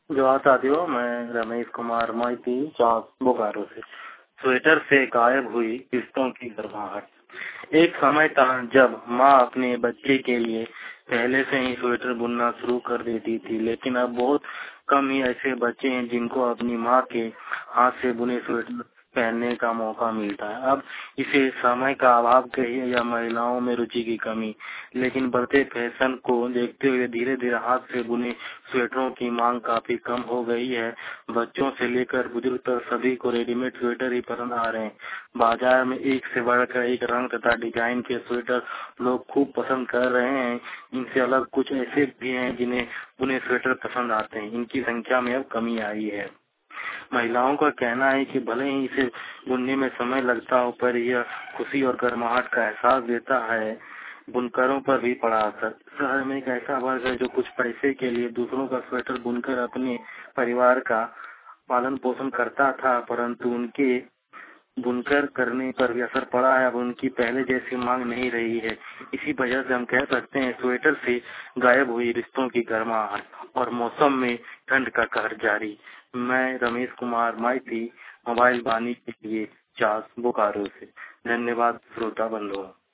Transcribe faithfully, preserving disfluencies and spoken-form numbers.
जोहार साथियों, मैं रमेश कुमार माइती चाक बोकारो से। स्वेटर से गायब हुई रिश्तों की गर्माहट। एक समय था जब माँ अपने बच्चे के लिए पहले से ही स्वेटर बुनना शुरू कर देती थी, लेकिन अब बहुत कम ही ऐसे बच्चे हैं जिनको अपनी माँ के हाथ से बुने स्वेटर पहनने का मौका मिलता है। अब इसे समय का अभाव कहिए या महिलाओं में रुचि की कमी, लेकिन बढ़ते फैशन को देखते हुए धीरे धीरे हाथ से बुने स्वेटरों की मांग काफी कम हो गई है। बच्चों से लेकर बुजुर्ग तक सभी को रेडीमेड स्वेटर ही पसंद आ रहे हैं। बाजार में एक से बढ़कर एक रंग तथा डिजाइन के स्वेटर लोग खूब पसंद कर रहे हैं। इनसे अलग कुछ ऐसे भी हैं जिन्हें बुने स्वेटर पसंद आते हैं। इनकी संख्या में अब कमी आई है। महिलाओं का कहना है कि भले ही इसे बुनने में समय लगता हो, पर यह खुशी और गर्माहट का एहसास देता है। बुनकरों पर भी पड़ा असर। शहर में एक ऐसा वर्ग है जो कुछ पैसे के लिए दूसरों का स्वेटर बुनकर अपने परिवार का पालन पोषण करता था, परंतु उनके बुनकर करने पर भी असर पड़ा है। अब उनकी पहले जैसी मांग नहीं रही है। इसी वजह से हम कह सकते हैं स्वेटर से गायब हुई रिश्तों की गर्माहट और मौसम में ठंड का कहर जारी। मैं रमेश कुमार माइती, मोबाइल वाणी के लिए चास बोकारो से। धन्यवाद श्रोता बंधुओं।